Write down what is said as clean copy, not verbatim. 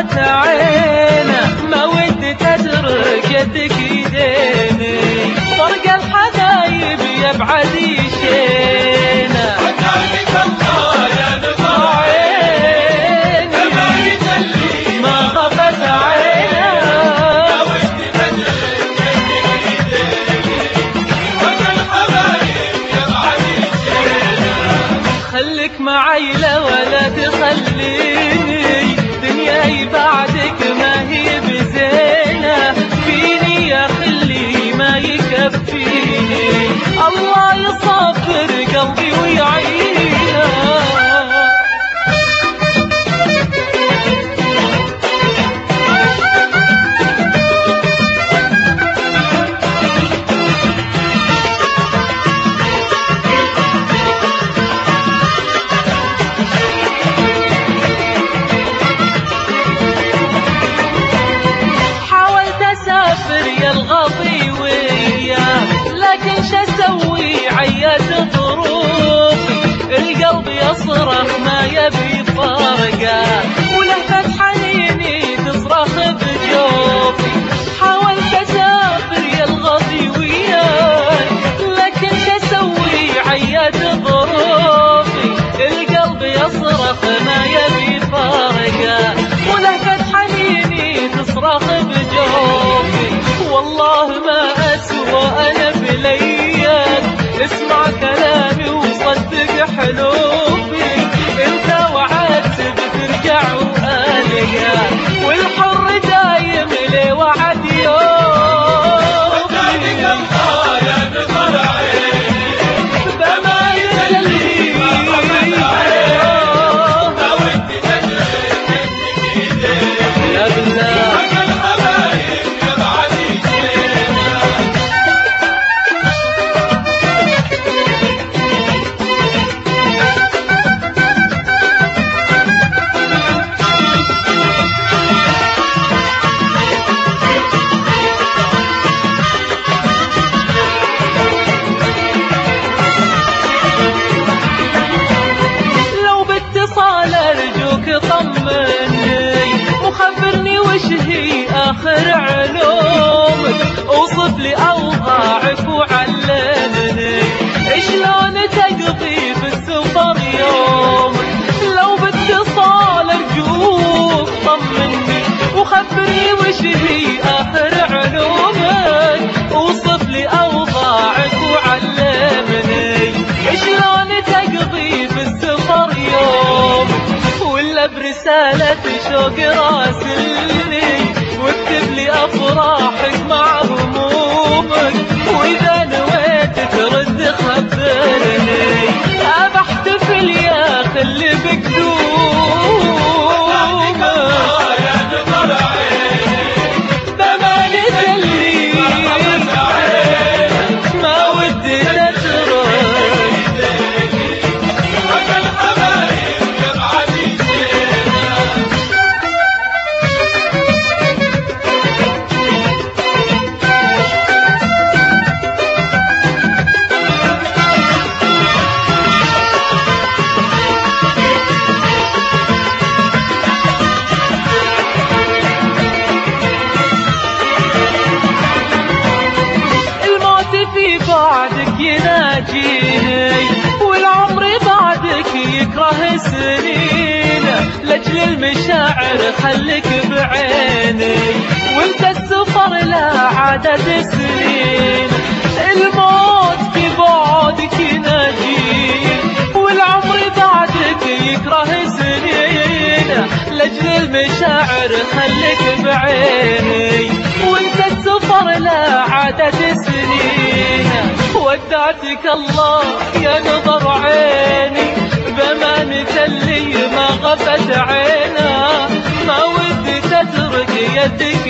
غفت عينه، ما ودي تترك يدك يديني، فرق الحبايب يبعد يشينا. وكانك الله يا نظر عيني، ما يجلي ما غفت عينه، ما ودي تترك يدك يديني، فرق الحبايب يبعد يشينا. خليك معي لا ولا تخليني، دنياي بعدك ما هي بزينة، فيني يا خلي ما يكفيني، الله يصبر قلبي ويعينه. يا الغضي وياه، لكن شسوي عيت ظروفي، القلب يصرخ ما يبي فارقه، ولهفة حنيني تصرخ بجوفي. حاولت اسافر يا الغضي وياه، لكن شسوي عيت ظروفي، القلب يصرخ ما يبي فارقه، ولهفة حنيني تصرخ بجوفي. والله ما أسوى أنا بلياك، اسمع كلامي وصدق حلوفي، انت وعدت بترجع وألقى، والحر دايم لي وعد يوفي. وكانك الله يا نظر عيني، بما يجلي ما غفت عيني، ما ودي تترك يدك يديني، يا بالله. فرق الحبايب يبعد يشينا. لو باتصال ارجوك طمني، وخبرني وش هي اخر علومك، اوصف لي اوضاعك وعلمني، شلون تقضي بالسفر يومك. لو باتصال ارجوك طمني، وخبرني وش هي اخر علومك، اوصف لي اوضاعك وعلمني، شلون تقضي بالسفر يوم، ولا برسالة شوق راسلني، واكتب لي افراحك مع همومك، واذا نويت ترد خبرني، ابى احتفل يا خلي وكانك الله يا نظر عيني، بما نجلي ما غفت عيني، ما ودي تترك. فرق الحبايب يبعد يشينا. الموت في بعدك يناجيني، والعمر بعدك يكره سنين، لاجل المشاعر خليك بعيني، وانت السفر لا عدد سنين. الموت في بعدك يناجيني، والعمر بعدك يكره سنين، لاجل المشاعر خليك بعيني، وانت السفر لا عدد سنين. ودعتك الله يا نظر عيني، بأمانة اللي ما غفت عينه، ما ودي تترك يدك